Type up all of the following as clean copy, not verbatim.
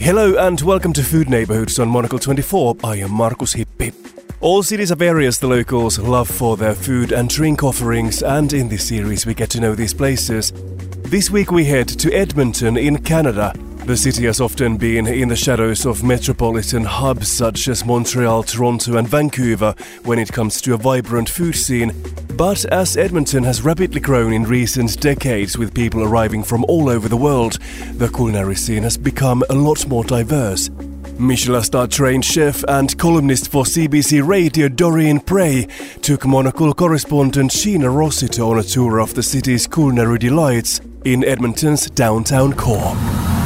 Hello and welcome to Food Neighborhoods on Monocle 24. I am Markus Hippi. All cities have areas the locals love for their food and drink offerings, and in this series we get to know these places. This week we head to Edmonton in Canada. The city has often been in the shadows of metropolitan hubs such as Montreal, Toronto and Vancouver when it comes to a vibrant food scene. But as Edmonton has rapidly grown in recent decades with people arriving from all over the world, the culinary scene has become a lot more diverse. Michelin-star trained chef and columnist for CBC Radio Doreen Prey took Monocle correspondent Sheena Rossiter on a tour of the city's culinary delights in Edmonton's downtown core.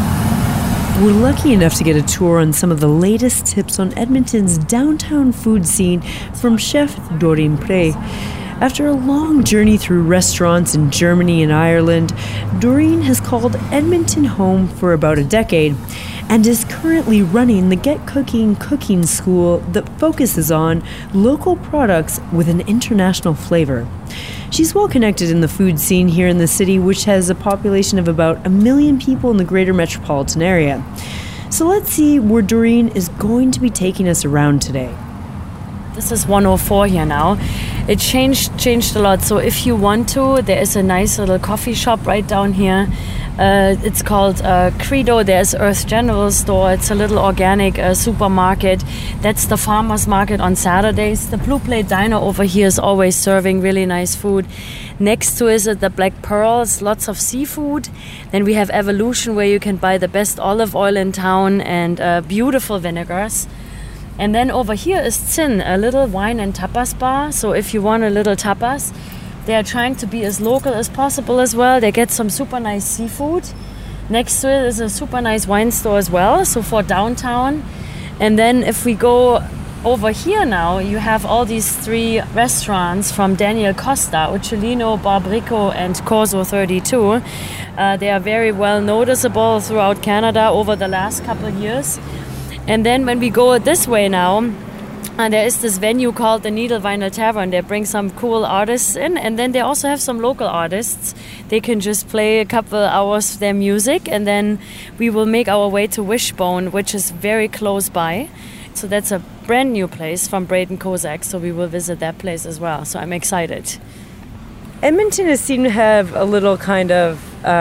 We're lucky enough to get a tour on some of the latest tips on Edmonton's downtown food scene from chef Doreen Prey. After a long journey through restaurants in Germany and Ireland, Doreen has called Edmonton home for about a decade and is currently running the Get Cooking cooking school that focuses on local products with an international flavor. She's well connected in the food scene here in the city, which has a population of about 1 million people in the greater metropolitan area. So let's see where Doreen is going to be taking us around today. This is 104 here now. It changed a lot. So if you want to, there is a nice little coffee shop right down here. It's called Credo. There's Earth General Store. It's a little organic supermarket. That's the farmers market on Saturdays. The Blue Plate Diner over here is always serving really nice food. Next to is the Black Pearls, lots of seafood. Then we have Evolution, where you can buy the best olive oil in town and beautiful vinegars. And then over here is Zinn, a little wine and tapas bar. So if you want a little tapas, they are trying to be as local as possible as well. They get some super nice seafood. Next to it is a super nice wine store as well, so for downtown. And then if we go over here now, you have all these 3 restaurants from Daniel Costa, Uccellino, Barbrico and Corso 32. They are very well noticeable throughout Canada over the last couple of years. And then when we go this way now, there is this venue called the Needle Vinyl Tavern. They bring some cool artists in, and then they also have some local artists. They can just play a couple hours of their music, and then we will make our way to Wishbone, which is very close by. So that's a brand new place from Braden Kozak, so we will visit that place as well. So I'm excited. Edmonton has seemed to have a little kind of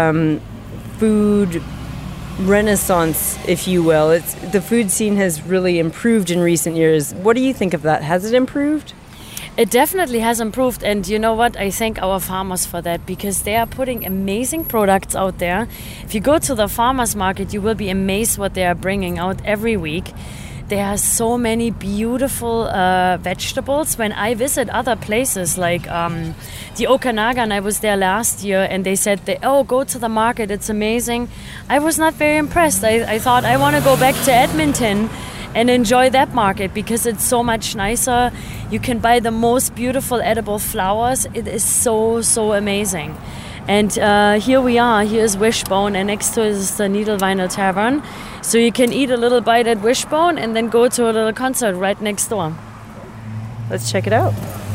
food renaissance, if you will. The food scene has really improved in recent years. What do you think of that? Has it improved? It definitely has improved, and you know what? I thank our farmers for that, because they are putting amazing products out there. If you go to the farmers market, you will be amazed what they are bringing out every week. There are so many beautiful vegetables. When I visit other places like the Okanagan, I was there last year, and they said, go to the market, it's amazing. I was not very impressed. I thought I want to go back to Edmonton and enjoy that market because it's so much nicer. You can buy the most beautiful edible flowers. It is so, so amazing. And here we are. Here's Wishbone, and next to it is the Needle Vinyl Tavern. So you can eat a little bite at Wishbone and then go to a little concert right next door. Let's check it out.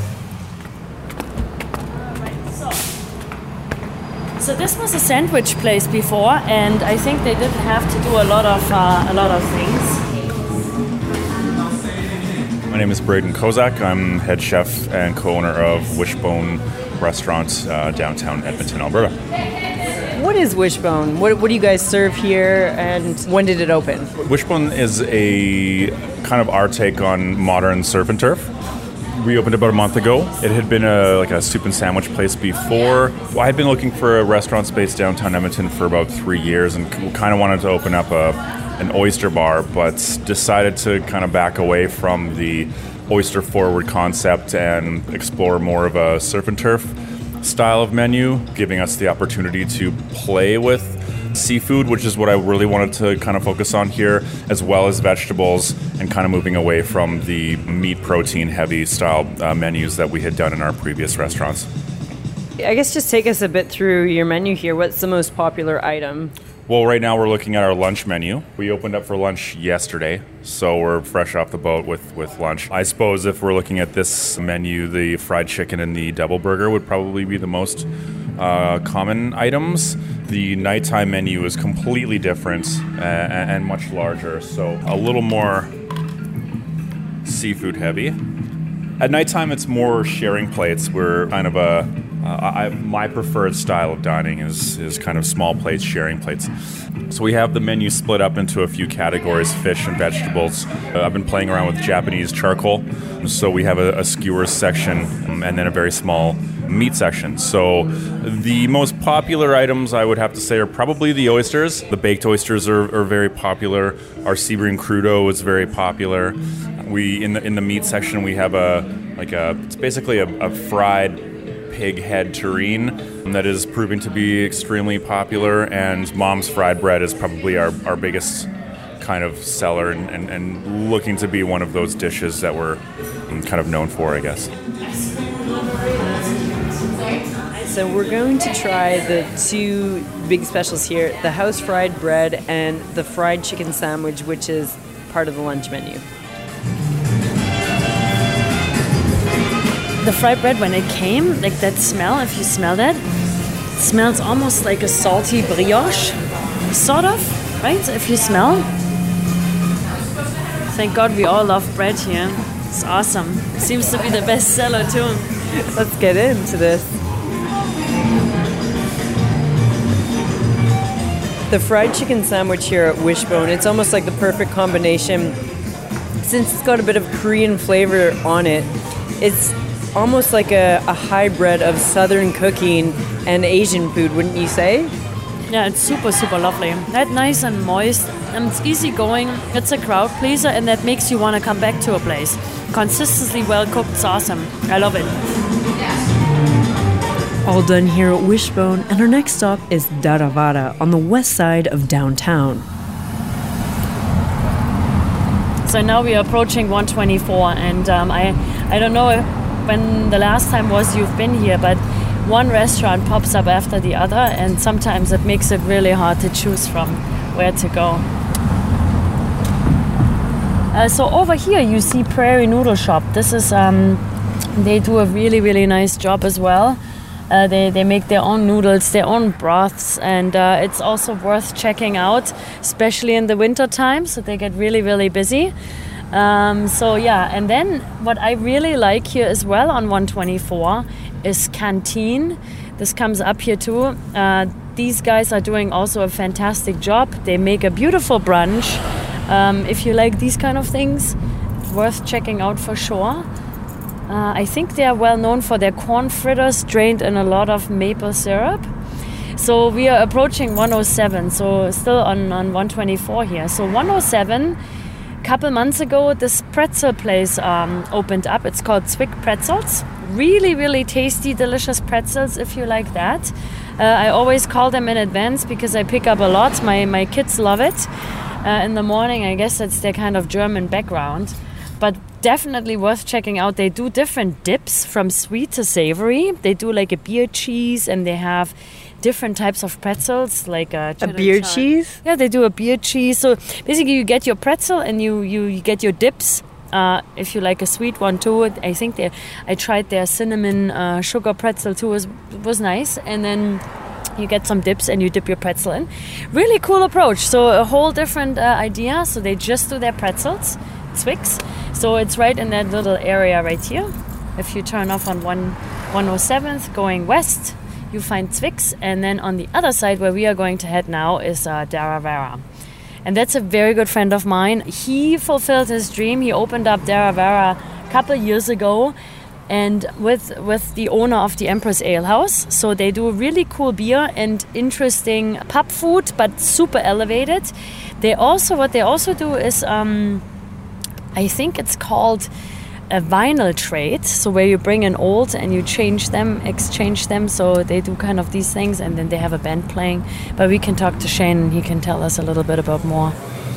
So this was a sandwich place before, and I think they didn't have to do a lot of things. My name is Braden Kozak. I'm head chef and co-owner of Wishbone Restaurant, downtown Edmonton, Alberta. What is Wishbone? What do you guys serve here, and when did it open? Wishbone is a kind of our take on modern surf and turf. We opened about a month ago. It had been a soup and sandwich place before. I had been looking for a restaurant space downtown Edmonton for about 3 years and kind of wanted to open up an oyster bar, but decided to kind of back away from the oyster forward concept and explore more of a surf and turf style of menu, giving us the opportunity to play with seafood, which is what I really wanted to kind of focus on here, as well as vegetables, and kind of moving away from the meat protein heavy style menus that we had done in our previous restaurants. I guess just take us a bit through your menu here. What's the most popular item? Well, right now we're looking at our lunch menu. We opened up for lunch yesterday, so we're fresh off the boat with lunch. I suppose if we're looking at this menu, the fried chicken and the double burger would probably be the most common items. The nighttime menu is completely different and much larger, so a little more seafood heavy. At nighttime, it's more sharing plates. We're kind of my preferred style of dining is kind of small plates, sharing plates. So we have the menu split up into a few categories, fish and vegetables. I've been playing around with Japanese charcoal. So we have a skewers section and then a very small meat section. So the most popular items, I would have to say, are probably the oysters. The baked oysters are very popular. Our Sebring crudo is very popular. We in the meat section we have it's basically a fried pig head terrine that is proving to be extremely popular, and Mom's fried bread is probably our biggest kind of seller and looking to be one of those dishes that we're kind of known for, I guess. So we're going to try the two big specials here, the house fried bread and the fried chicken sandwich, which is part of the lunch menu. The fried bread, when it came, like that smell, if you smell that, it smells almost like a salty brioche, sort of, right? If you smell. Thank God we all love bread here. It's awesome. Seems to be the best seller too. Let's get into this. The fried chicken sandwich here at Wishbone, it's almost like the perfect combination. Since it's got a bit of Korean flavor on it, it's almost like a hybrid of Southern cooking and Asian food, wouldn't you say? Yeah, it's super, super lovely. That's nice and moist, and it's easy going. It's a crowd pleaser, and that makes you want to come back to a place. Consistently well cooked, it's awesome. I love it. All done here at Wishbone, and our next stop is Daravara on the west side of downtown. So now we are approaching 124, and I don't know when the last time was you've been here, but one restaurant pops up after the other, and sometimes it makes it really hard to choose from where to go. So over here you see Prairie Noodle Shop. This is they do a really, really nice job as well. They make their own noodles, their own broths, and it's also worth checking out, especially in the winter time, so they get really, really busy. So yeah, and then what I really like here as well on 124 is Canteen. This comes up here too. These guys are doing also a fantastic job. They make a beautiful brunch. If you like these kind of things, worth checking out for sure. I think they are well known for their corn fritters drained in a lot of maple syrup. So we are approaching 107, so still on 124 here. So 107, a couple months ago, this pretzel place opened up. It's called Zwick Pretzels. Really, really tasty, delicious pretzels if you like that. I always call them in advance because I pick up a lot. My kids love it. In the morning, I guess it's their kind of German background. But definitely worth checking out. They do different dips from sweet to savory. They do like a beer cheese, and they have different types of pretzels, like a beer cheese? Yeah, they do a beer cheese. So basically you get your pretzel and you get your dips. If you like a sweet one too, I think I tried their cinnamon sugar pretzel too. Was nice. And then you get some dips and you dip your pretzel in. Really cool approach. So a whole different idea. So they just do their pretzels, Zwicks. So it's right in that little area right here. If you turn off on 107th going west, you find Zwicks. And then on the other side where we are going to head now is Daravara. And that's a very good friend of mine. He fulfilled his dream. He opened up Daravara a couple years ago, and with the owner of the Empress Ale House. So they do really cool beer and interesting pub food, but super elevated. What they also do is, I think it's called a vinyl trade. So where you bring in old and you exchange them. So they do kind of these things, and then they have a band playing. But we can talk to Shane and he can tell us a little bit about more.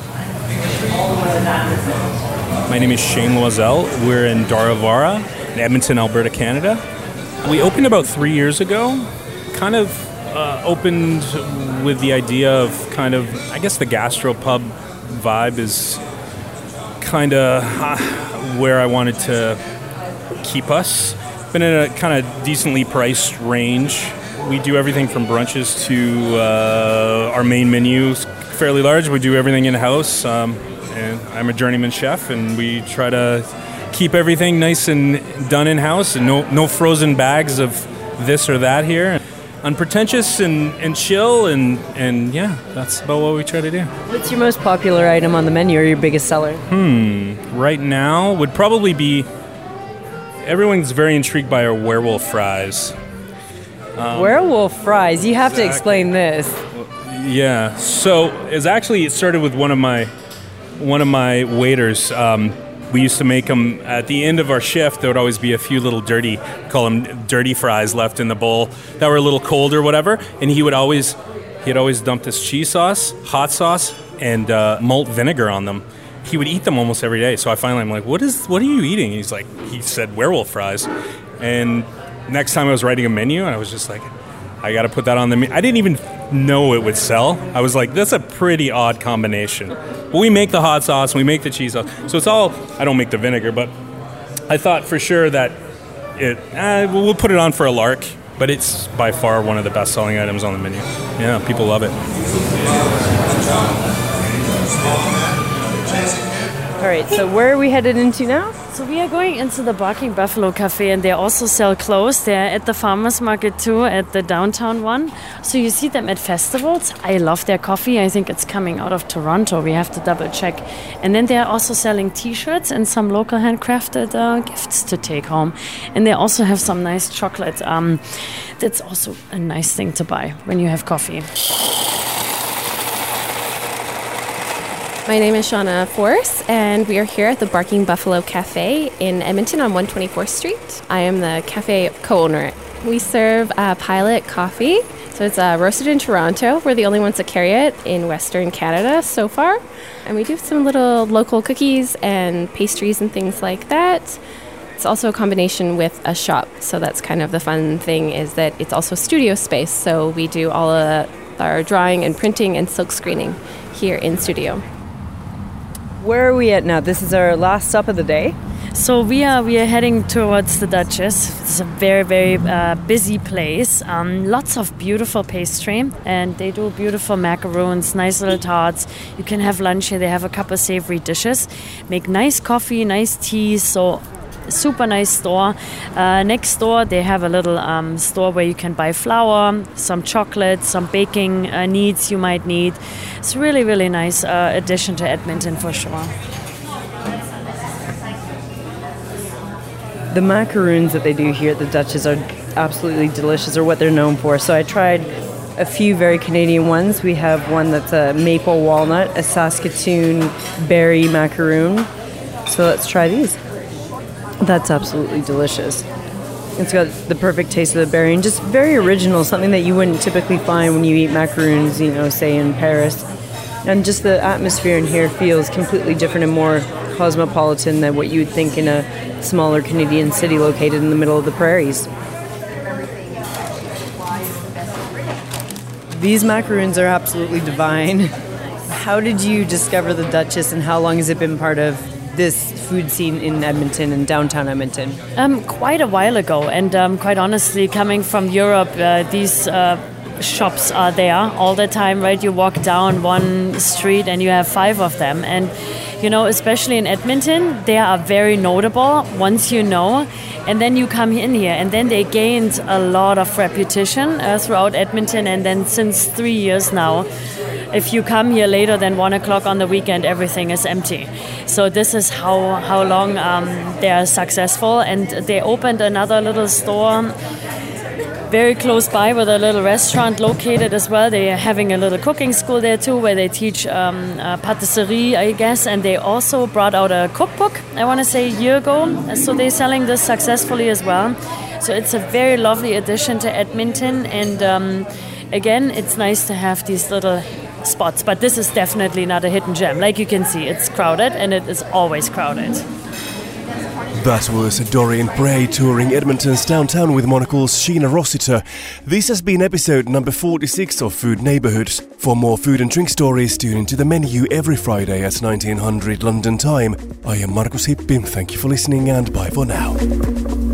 My name is Shane Loisel. We're in Daravara, in Edmonton, Alberta, Canada. We opened about 3 years ago. Kind of opened with the idea of kind of, I guess the gastropub vibe is kind of where I wanted to keep us. Been in a kind of decently priced range. We do everything from brunches to our main menu is fairly large. We do everything in-house. And I'm a journeyman chef, and we try to keep everything nice and done in-house, and no frozen bags of this or that here. Unpretentious and chill, and yeah, that's about what we try to do. What's your most popular item on the menu, or your biggest seller? Right now would probably be, everyone's very intrigued by our werewolf fries. Werewolf fries, you have to explain this. Yeah, so it started with one of my waiters. We used to make them at the end of our shift. There would always be a few little call them dirty fries left in the bowl that were a little cold or whatever. And he'd always dump this cheese sauce, hot sauce, and malt vinegar on them. He would eat them almost every day. So I'm like, what are you eating? And he said werewolf fries. And next time I was writing a menu, and I was just like, I got to put that on the menu. I didn't even know it would sell. I was like, that's a pretty odd combination. But we make the hot sauce, and we make the cheese sauce. So it's all, I don't make the vinegar, but I thought for sure that we'll put it on for a lark. But it's by far one of the best-selling items on the menu. Yeah, people love it. All right, so where are we headed into now? So we are going into the Barking Buffalo Cafe, and they also sell clothes. They're at the farmers market too, at the downtown one. So you see them at festivals. I love their coffee. I think it's coming out of Toronto. We have to double check. And then they're also selling T-shirts and some local handcrafted gifts to take home. And they also have some nice chocolate. That's also a nice thing to buy when you have coffee. My name is Shauna Force, and we are here at the Barking Buffalo Cafe in Edmonton on 124th Street. I am the cafe co-owner. We serve Pilot coffee, so it's roasted in Toronto. We're the only ones that carry it in Western Canada so far. And we do some little local cookies and pastries and things like that. It's also a combination with a shop, so that's kind of the fun thing, is that it's also studio space. So we do all of our drawing and printing and silk screening here in studio. Where are we at now? This is our last stop of the day. So we are heading towards the Duchess. It's a very, very busy place. Lots of beautiful pastry, and they do beautiful macaroons, nice little tarts. You can have lunch here. They have a couple savory dishes. Make nice coffee, nice tea. So super nice store. Next door they have a little store where you can buy flour, some chocolate, some baking needs you might need. It's really, really nice addition to Edmonton for sure. The macaroons that they do here at the Duchess are absolutely delicious, or what they're known for. So I tried a few very Canadian ones. We have one that's a maple walnut, a Saskatoon berry macaroon. So let's try these. That's absolutely delicious. It's got the perfect taste of the berry and just very original, something that you wouldn't typically find when you eat macaroons, say in Paris. And just the atmosphere in here feels completely different and more cosmopolitan than what you would think in a smaller Canadian city located in the middle of the prairies. These macaroons are absolutely divine. How did you discover the Duchess, and how long has it been part of this food scene in Edmonton and downtown Edmonton? Quite a while ago, and quite honestly, coming from Europe, these shops are there all the time, right? You walk down one street and you have 5 of them, and especially in Edmonton, they are very notable once you know, and then you come in here, and then they gained a lot of reputation throughout Edmonton, and then since 3 years now, if you come here later than 1 o'clock on the weekend, everything is empty. So this is how long they are successful. And they opened another little store very close by with a little restaurant located as well. They are having a little cooking school there too, where they teach patisserie, I guess. And they also brought out a cookbook, I want to say a year ago. So they're selling this successfully as well. So it's a very lovely addition to Edmonton. And again, it's nice to have these little spots, but this is definitely not a hidden gem. Like you can see, it's crowded, and it is always crowded. That was Dorian Bray touring Edmonton's downtown with Monocle's Sheena Rossiter. This has been episode number 46 of Food Neighbourhoods. For more food and drink stories, tune into the menu every Friday at 1900 London time. I am Markus Hippi. Thank you for listening, and bye for now.